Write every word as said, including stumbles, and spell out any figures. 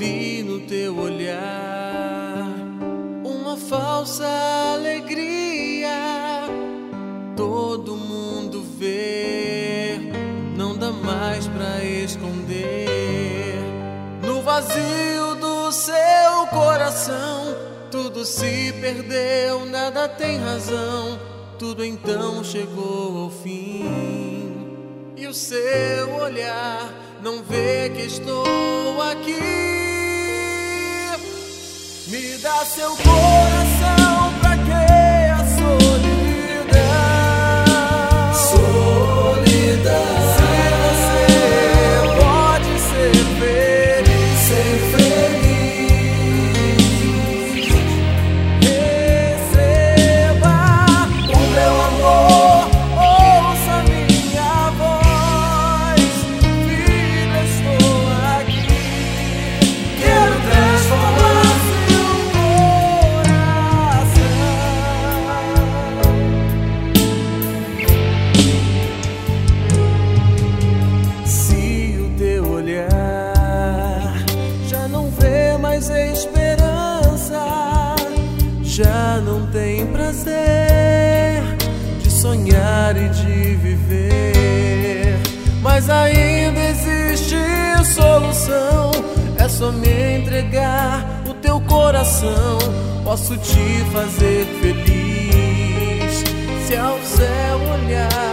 vi no teu olhar uma falsa alegria. Todo mundo vê, não dá mais pra esconder. No vazio do seu coração, tudo se perdeu, nada tem razão. Tudo então chegou ao fim, e o seu olhar não vê que estou aqui. Me dá seu coração, pra que a solidão? Solidão. Se você pode ser feliz, ser feliz, receba o meu amor, ouça minha voz. Filho, estou aqui, quero transformar esperança, já não tem prazer de sonhar e de viver, mas ainda existe solução. É só me entregar o teu coração, posso te fazer feliz. Se ao céu olhar,